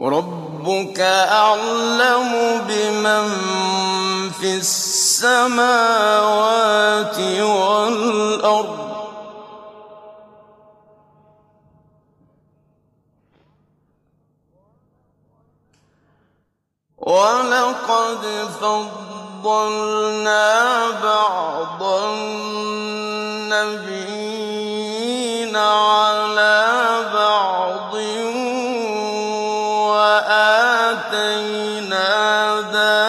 ربك أعلم بمن في السماوات والأرض ولقد فضلنا بعض النبيين على بعض وآتينا